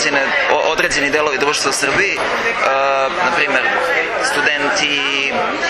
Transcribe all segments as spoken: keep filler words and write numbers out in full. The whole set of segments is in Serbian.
određeni delovi društva u Srbiji, na primjer studenti,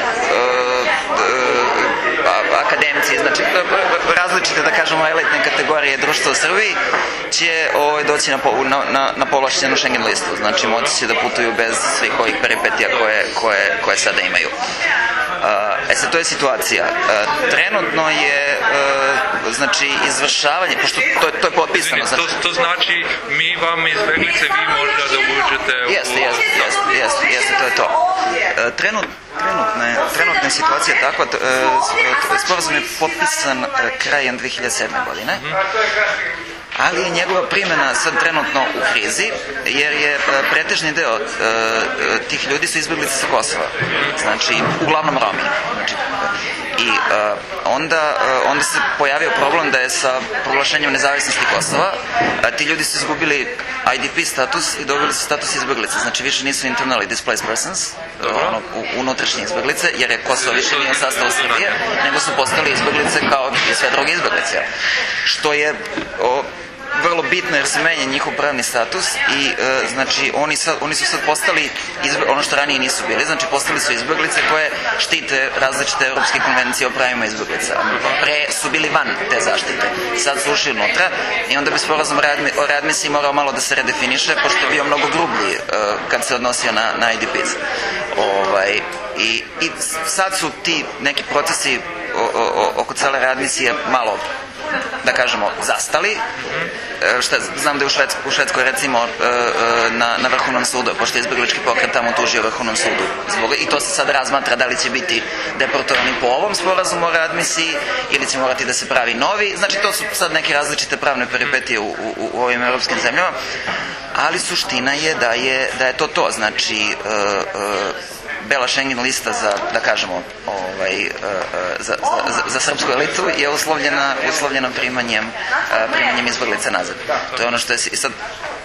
akademci, znači različite, da kažemo, elitne kategorije društva u Srbiji će doći na povlašćenu Schengen listu, znači moći će da putuju bez svih ovih peripetija koje sada imaju. E sad, to je situacija. Trenutno je, znači, izvršavanje, pošto to je potpisano. To znači mi vam izbeglice, vi možda da uđete u... Jeste, jeste, jeste, to je to. Trenutna je situacija takva, sporazum je potpisan krajem dve hiljade sedme. godine, ali je njegova primjena sad trenutno u krizi, jer je pretežni deo tih ljudi su izbeglice sa Kosova, znači uglavnom Romi. I onda se pojavio problem da je sa proglašenjem nezavisnosti Kosova ti ljudi su izgubili I D P status i dobili su status izbeglice, znači više nisu internally displaced persons, unutrašnje izbeglice, jer je Kosovo više nije u sastavu Srbije, nego su postali izbeglice kao i sve druge izbeglice, što je vrlo bitno jer se menja njihov pravni status i znači oni su sad postali ono što ranije nisu bili, znači postali su izbeglice koje štite različite evropske konvencije o pravima izbeglica. Pre su bili van te zaštite, sad su ušli unutra i onda bi sporazum o readmisiji morao malo da se redefiniše, pošto je bio mnogo grublji kad se odnosio na I D P. I sad su ti neki procesi oko cele readmisije malo, da kažemo, zastali. Znam da je u Švedskoj, recimo, na Vrhovnom sudu, pošto je izbeglički pokret tamo tužio Vrhovnom sudu, i to se sad razmatra da li će biti deportovani po ovom sporazumu o readmisiji ili će morati da se pravi novi. Znači, to su sad neke različite pravne peripetije u ovim evropskim zemljama, ali suština je da je to to. Znači, bela Schengen lista za, da kažemo, za srpsku elitu je uslovljena primanjem izbeglica nazad. To je ono što je i sad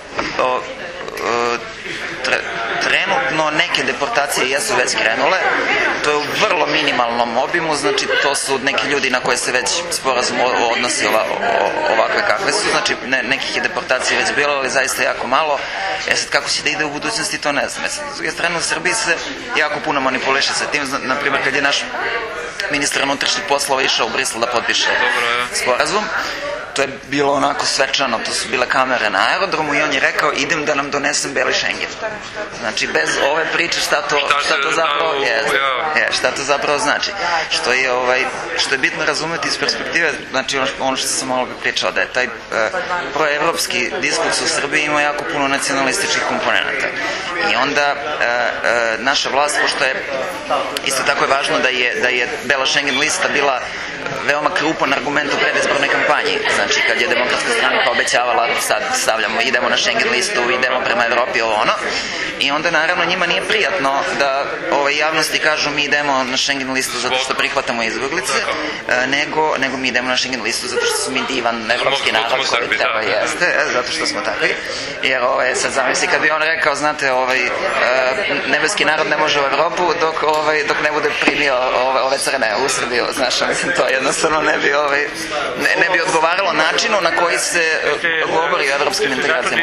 trenutno neke deportacije jesu već krenule, to je u vrlo minimalnom obimu, znači to su neki ljudi na koje se već sporazum odnosi ovakve kakve su, znači nekih je deportacija već bilo, ali zaista jako malo. E sad, kako će da ide u budućnosti, to ne znam. S druge strane, u Srbiji se jako puno manipuliše sa tim, naprimjer kad je naš ministar unutrašnjih poslova išao u Brisel da potpiše sporazum, to je bilo onako svečano, to su bile kamere na aerodromu i on je rekao idem da nam donesem beli Schengen. Znači, bez ove priče šta to zapravo šta to zapravo znači. Što je bitno razumeti iz perspektive, znači ono što sam malo pričao, da je taj proevropski diskurs u Srbiji ima jako puno nacionalističkih komponenta. I onda naša vlast, pošto je isto tako je važno da je bela Schengen lista bila veoma krupan argument u predizbornoj kampanji. Znači, kad je Demokratska stranka obećavala, sad stavljamo, idemo na Schengen listu, idemo prema Evropi, ovo ono. I onda, naravno, njima nije prijatno da javnosti kažu mi idemo na Schengen listu zato što prihvatamo izbeglice, nego mi idemo na Schengen listu zato što smo mi divan evropski narod koji treba jeste, zato što smo takvi. Jer, sad zamisli, kad bi on rekao, znate, nebeski narod ne može u Evropu dok ne bude primio ove crne u Srbiju, znaš, mislim, to jednostavno ne bi odgovaralo načinu na koji se govori o evropskim integracijama.